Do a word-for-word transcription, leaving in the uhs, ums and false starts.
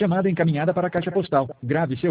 Chamada encaminhada para a caixa postal. Grave seu